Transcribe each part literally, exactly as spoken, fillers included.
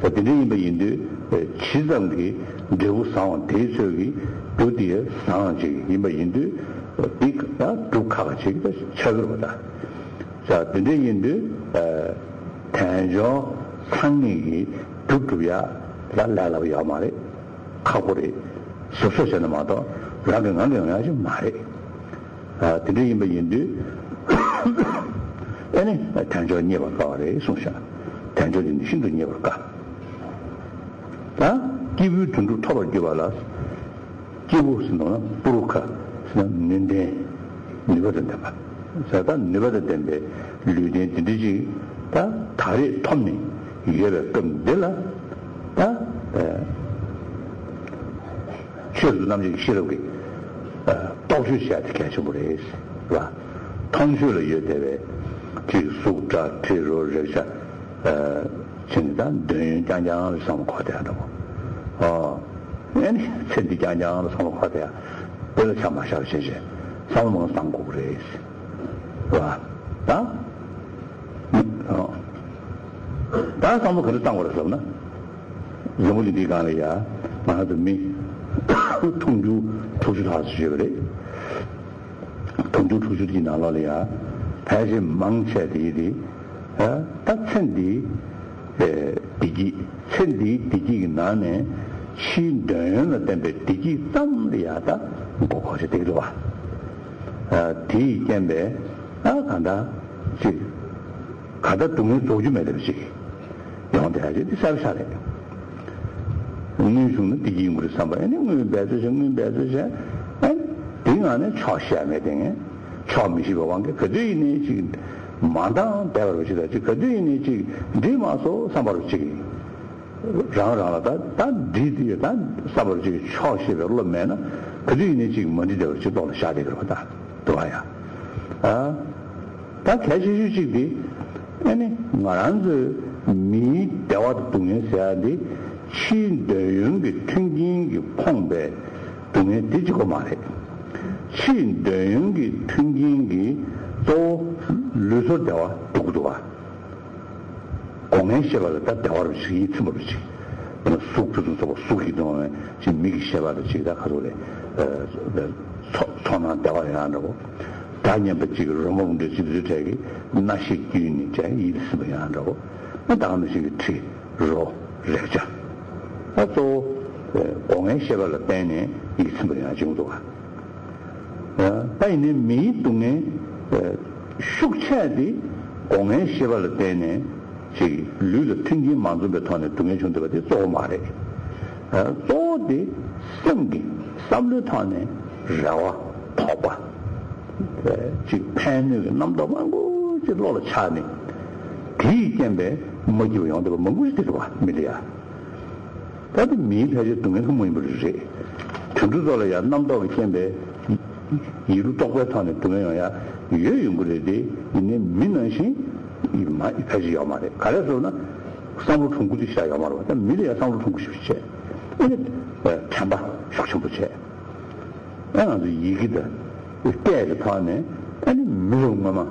자, 대리인의 인도 지정기 내부 상황 대처기 도디의 상황지 이번 인도 빅가 두카가 지금 책으로다. 자, 대리인도 단조 상익이 두두야 라라라야 말에 가고래 소소전에 마도 라경하려면 아주 말해. 아, 대리인의 인도 아니 단조 니버가래 소샤. 단조인의 신도 니버가. 아? 기부 tundu toba 기발라 기부 스노나 부루카 스나 닌데 니버던다 봐 자다 니버던데 류데 디디지 다 다리 톰니 이게를 좀 될라 다에 최도 남지 싫어게 어 도주시야 되게 해줘 버리스 봐 통수를 예대에 기숙자 테러르샤 어 진단 된 장장을 상고하다고 어, 아니, 천디 장장을 상고하다야. 별로 참 마셔谢谢. 상봉 상고 그래. 봐. 다? 어. 다 상봉 그래 땅 그랬었나? 영물이 디가야. 만화도 미 통주 투주 다 주지 그래. 통주 투주디 나라려야. 다시 망쳐디디. 어? 딱 천디 에 디기 천디 디기 나네 신대는 때문에 디기 땀리야다 뭐거지 되기도 와. 아, 디 견배 아 간다. 지 가다 동네 조주면 되지. 영대하지 디살살해. 음식은 디기 물을 삼아야 돼. 뭐 배도 좀 배도지. 아, 딩 안에 차시하면 되네. 처음이시고 왕게 그들이네 지금 만당 대화로지다. 그들이네 지금 디마소 삼바로지. 라라라다 단 디디에 단 사버지 초시를 면은 그들이네 지금 먼저 되지 또 샤데 그러다. 또야. 아. 다 개시주지기 아니 말한즈 미 대화도 동에서야지 신대용의 튕긴기 펑배 동에 뒤지고 말해. 신대용의 튕긴기 또 르소 대화 두고도와 공연 시발을 다 대화를 시기 이쯤으로지. 쑥도 좀 쑥이 동안에 지금 미기 시발을 지다 가도래 어 손한 대화를 안 하고 다니엘 지금 로몬데 지들 되게 나시 기운이 제 이스면 안 하고 다음에 지금 티 로 레자 또 공연 시발을 때네 이스면 안 정도가 어 다이네 미동에 숙체디 공연 시발을 때네 지 류의 튕긴 만족에 타는 동해 정도가 돼 또 말해 어 또디 생기 삼류 타네 라와 터봐 지 팬을 남도 많고 지 로를 차네 뒤견배 뭐지요 영도 뭔지 들어와 밀이야 다들 미해지 동해 그 모임 버리지 저도들이야 남도 견배 이루 똑바로 타는 동해야 이게 연구들이 있는 민원신 이 많이 가지야 말해 가려서는 상부 통구도 시작이야 말아 미래야 상부 통구 싶지 근데 참바 숙청부채 나는 이기다 때를 파네 아니 미용마마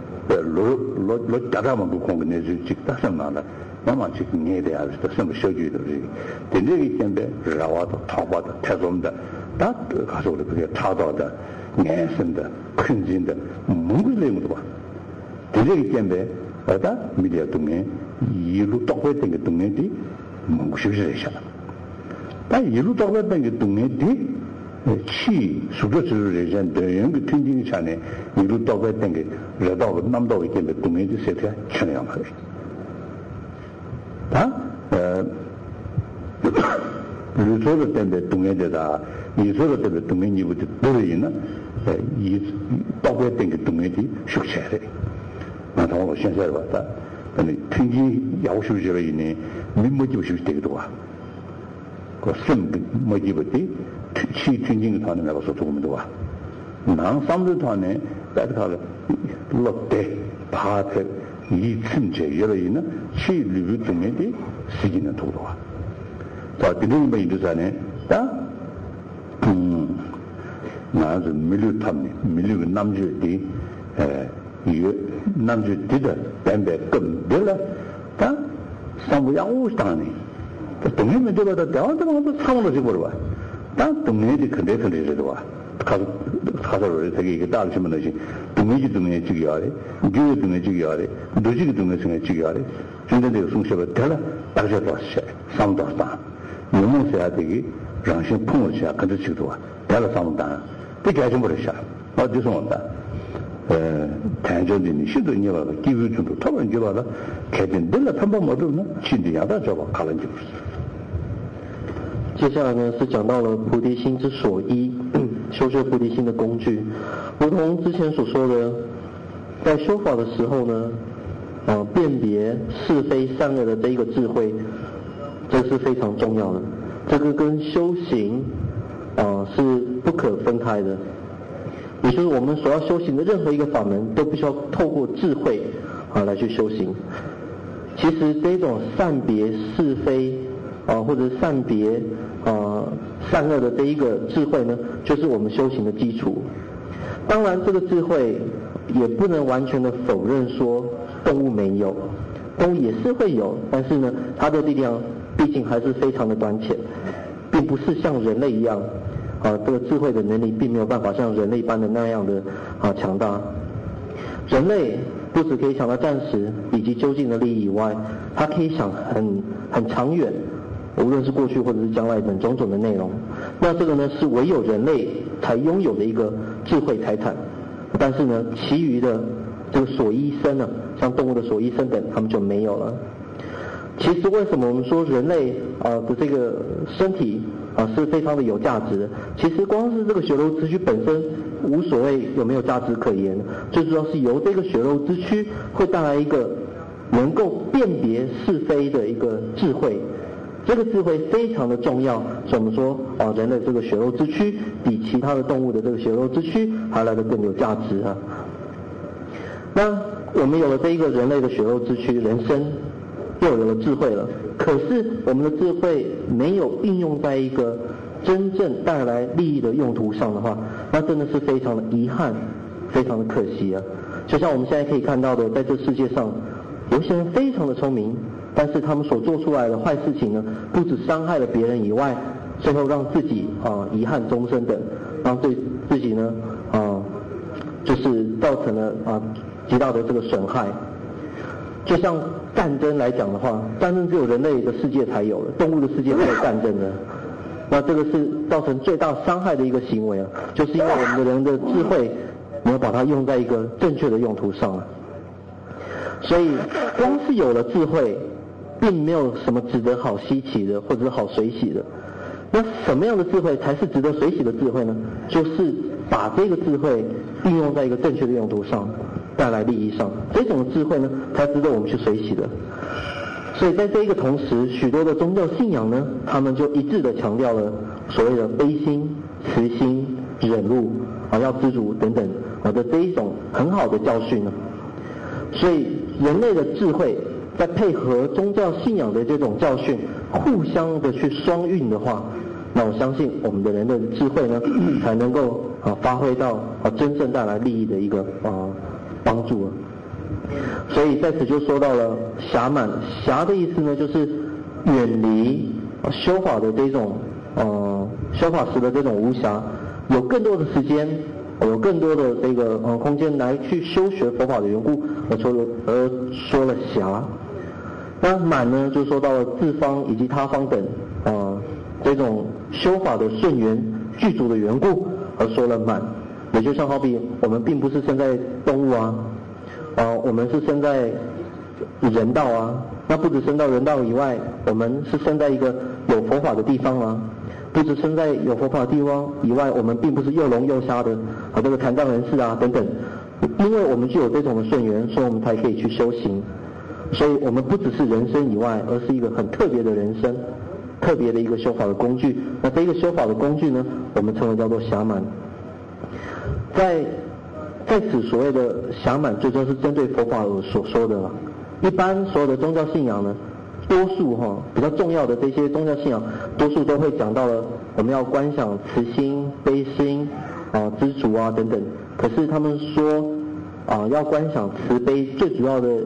로로 따라만 그 공간에서 직다선 나라 마마 지금 내려야 할 때 쇼주도 되게 때문에 라와도 타바도 태좀다 다 가서 그게 타도다 내선다 큰진다 뭔가 내용도 봐 되게 때문에 다 미디어 동네 이루 똑같은 게 동네디 뭔가 쉽지않아 다 이루 똑같은 게 동네디 치 수도주를 이제 대형 그 튕기기 전에 이루 똑같은 게 레다고 남도 있게 동네디 세트가 전해야 말이야 다 루소르 때문에 동네대다 이소르 때문에 동네니부터 들어있나 이 똑같은 게 동네디 숙제래 나도现在왔다. 근데 튕기 야우슈지가 있네. 민모집 없이 되기도 와. 그 심 모집이 치 튕긴 거 하는 거서 도움도 와. 난 삼도 안에 따라가 롯데 파트 이 층제 여러 있는 치 리뷰 중에디 시기는 도도 와. 자, 그런 거 있잖아요. 다 음. 나도 밀류 탐니. 밀류 남주디 에 이 남주 디다 뱀배 끔 될라 다 상부양 우스다네. 동네면 되거든. 대한테 가서 상으로 집어로 와. 난 동네에 근데 근데도 와. 가서 가서를 되게 이게 따르시면 되지. 동네지 동네 지기야래. 교회 동네 지기야래. 도지기 동네 생에 지기야래. 근데 송셔가 달라. 따르셔도 왔어. 상도 왔다. 요문세야 되기 정신 풍어지야 근데 지도 와. 달라 상다. 되게 좀 버렸어. 어디서 온다. 에, 단전이 시도 니가 기부 중도 타면 줘봐라. 개된 들라 판단 못하면 진리야다 저거 가는 줄. 接下来呢是讲到了菩提心之所依，修学菩提心的工具。如同之前所说的，在修法的时候呢，呃，辨别是非善恶的这一个智慧，这是非常重要的。这个跟修行，呃，是不可分开的。也就是我们所要修行的任何一个法门，都必须要透过智慧啊来去修行。其实这种善别是非啊，或者善别啊善恶的这一个智慧呢，就是我们修行的基础。当然，这个智慧也不能完全的否认说动物没有，动物也是会有，但是呢，它的力量毕竟还是非常的短浅，并不是像人类一样。啊，这个智慧的能力并没有办法像人类般的那样的啊强大。人类不只可以想到暂时以及究竟的利益以外，它可以想很很长远，无论是过去或者是将来等种种的内容。那这个呢是唯有人类才拥有的一个智慧财产。但是呢，其余的这个所依生呢，像动物的所依生等，他们就没有了。其实为什么我们说人类啊的这个身体啊是非常的有价值的？其实光是这个血肉之躯本身无所谓有没有价值可言，最主要是由这个血肉之躯会带来一个能够辨别是非的一个智慧。这个智慧非常的重要，所以我们说啊，人类这个血肉之躯比其他的动物的这个血肉之躯还来得更有价值啊。那我们有了这一个人类的血肉之躯，人生又有了智慧了，可是我们的智慧没有应用在一个真正带来利益的用途上的话，那真的是非常的遗憾，非常的可惜啊。就像我们现在可以看到的，在这世界上有些人非常的聪明，但是他们所做出来的坏事情呢，不止伤害了别人以外，最后让自己啊遗憾终生的，让对自己呢啊就是造成了啊极大的这个损害。就像战争来讲的话，战争只有人类的世界才有的，动物的世界没有战争的。那这个是造成最大伤害的一个行为啊，就是因为我们的人的智慧没有把它用在一个正确的用途上啊。所以光是有了智慧，并没有什么值得好稀奇的，或者是好随喜的。那什么样的智慧才是值得随喜的智慧呢？就是把这个智慧运用在一个正确的用途上，带来利益上，这种智慧呢，才值得我们去随喜的。所以在这一个同时，许多的宗教信仰呢，他们就一致的强调了所谓的悲心、慈心、忍辱啊，要知足等等啊的这一种很好的教训呢。所以人类的智慧在配合宗教信仰的这种教训，互相的去双运的话，那我相信我们的人的智慧呢，才能够啊发挥到啊真正带来利益的一个啊帮助了。所以在此就说到了暇满，暇的意思呢，就是远离修法的这种呃修法时的这种无暇，有更多的时间，有更多的这个呃空间来去修学佛法的缘故，而说了而说了暇。那满呢，就说到了自方以及他方等啊、呃、这种修法的顺缘具足的缘故，而说了满。也就像好比我们并不是生在动物啊。啊，我们是生在人道啊，那不止生到人道以外，我们是生在一个有佛法的地方啊，不止生在有佛法的地方以外，我们并不是又聋又瞎的啊，这个残障人士啊等等，因为我们具有这种的顺缘，所以我们才可以去修行，所以我们不只是人生以外，而是一个很特别的人生，特别的一个修法的工具。那这个修法的工具呢，我们称为叫做暇满。在在此所谓的暇满，最终是针对佛法而所说的了。一般所有的宗教信仰呢，多数哈比较重要的这些宗教信仰，多数都会讲到了我们要观想慈心、悲心啊、知足啊等等。可是他们说啊，要观想慈悲，最主要的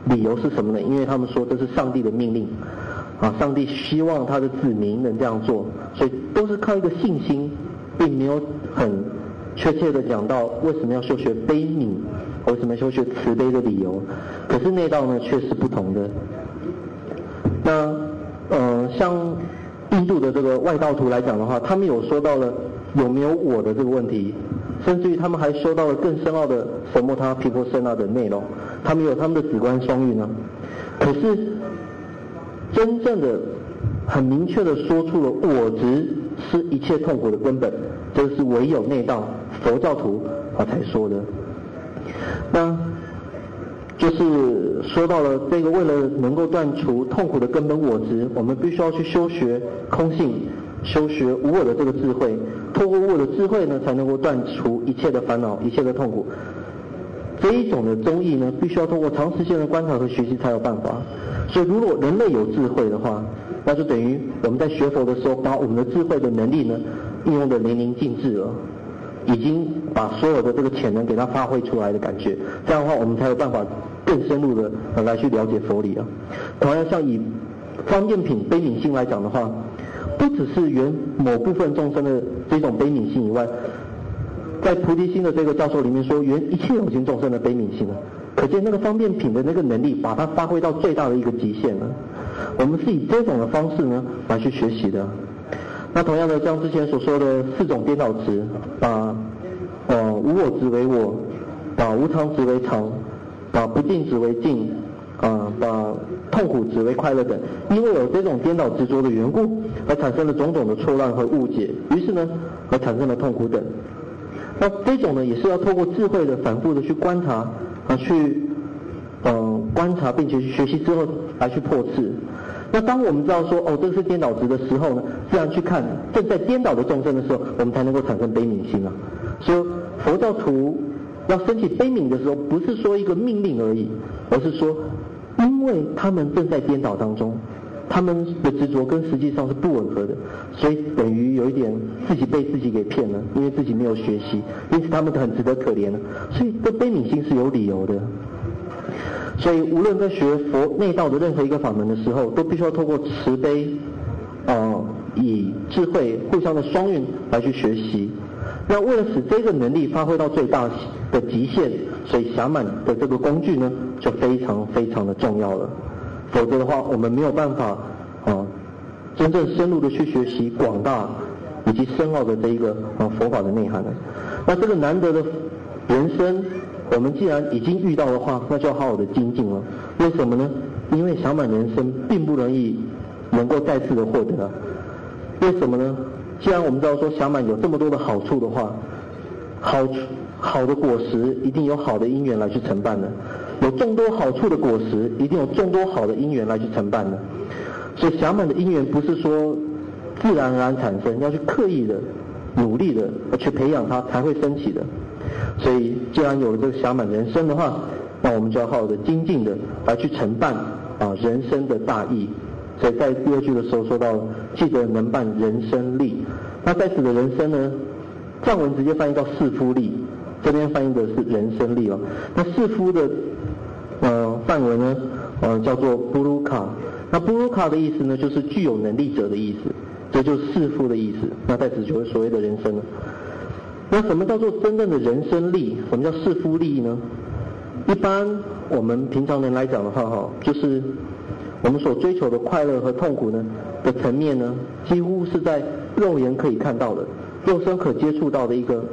理由是什么呢？因为他们说这是上帝的命令啊，上帝希望他的子民能这样做，所以都是靠一个信心，并没有很确切的讲到为什么要修学悲悯，为什么要修学慈悲的理由。可是内道呢却是不同的。那呃，像印度的这个外道徒来讲的话，他们有说到了有没有我的这个问题，甚至于他们还说到了更深奥的什么他毗婆舍那的内容，他们有他们的止观双运呢。可是真正的很明确的说出了我执是一切痛苦的根本，这是唯有内道佛教徒啊才说的。那就是说到了这个，为了能够断除痛苦的根本我执，我们必须要去修学空性，修学无我的这个智慧，透过无我的智慧呢，才能够断除一切的烦恼，一切的痛苦。这一种的宗义呢，必须要通过长时间的观察和学习才有办法。所以如果人类有智慧的话，那就等于我们在学佛的时候，把我们的智慧的能力呢，应用的淋漓尽致了，已经把所有的这个潜能给它发挥出来的感觉。这样的话，我们才有办法更深入的呃来去了解佛理啊。同样像以方便品悲悯心来讲的话，不只是原某部分众生的这种悲悯心以外，在菩提心的这个教授里面说，原一切有情众生的悲悯心啊，可见那个方便品的那个能力，把它发挥到最大的一个极限了。我们是以这种的方式呢来去学习的。那同样的，像之前所说的四种颠倒执，把呃无我执为我，把无常执为常，把不净执为净，啊、呃，把痛苦执为快乐等，因为有这种颠倒执着的缘故，而产生了种种的错乱和误解，于是呢，而产生了痛苦等。那这种呢，也是要透过智慧的反复的去观察啊，去呃观察并且去学习之后来去破斥。那当我们知道说哦这是颠倒执的时候呢，这样去看正在颠倒的众生的时候，我们才能够产生悲悯心啊。所以佛教徒要升起悲悯的时候，不是说一个命令而已，而是说因为他们正在颠倒当中，他们的执着跟实际上是不吻合的，所以等于有一点自己被自己给骗了，因为自己没有学习，因此他们很值得可怜了。所以这悲悯心是有理由的。所以无论在学佛内道的任何一个法门的时候，都必须要透过慈悲呃以智慧互相的双运来去学习。那为了使这个能力发挥到最大的极限，所以暇满的这个工具呢就非常非常的重要了。否则的话，我们没有办法啊真正深入的去学习广大以及深奥的这一个啊佛法的内涵了。那这个难得的人生，我们既然已经遇到的话，那就要好好的精进了。为什么呢？因为暇满人生并不容易能够再次的获得。为什么呢？既然我们知道说暇满有这么多的好处的话，好好的果实一定有好的因缘来去承办的，有众多好处的果实一定有众多好的因缘来去承办的。所以暇满的因缘不是说自然而然产生，要去刻意的努力的去培养它才会升起的。所以既然有了这个暇满人生的话，那我们就要好好的精进的来去承办啊人生的大义。所以在第二句的时候说到记得能办人生利。那在此的人生呢，藏文直接翻译到士夫利，这边翻译的是人生利哦。那士夫的呃范围呢呃叫做布鲁卡，那布鲁卡的意思呢就是具有能力者的意思，这就是士夫的意思。那在此就是所谓的人生了。那什么叫做真正的人生利？什么叫士夫利呢？一般我们平常人来讲的话哈，就是我们所追求的快乐和痛苦呢的层面呢，几乎是在肉眼可以看到的、肉身可接触到的一个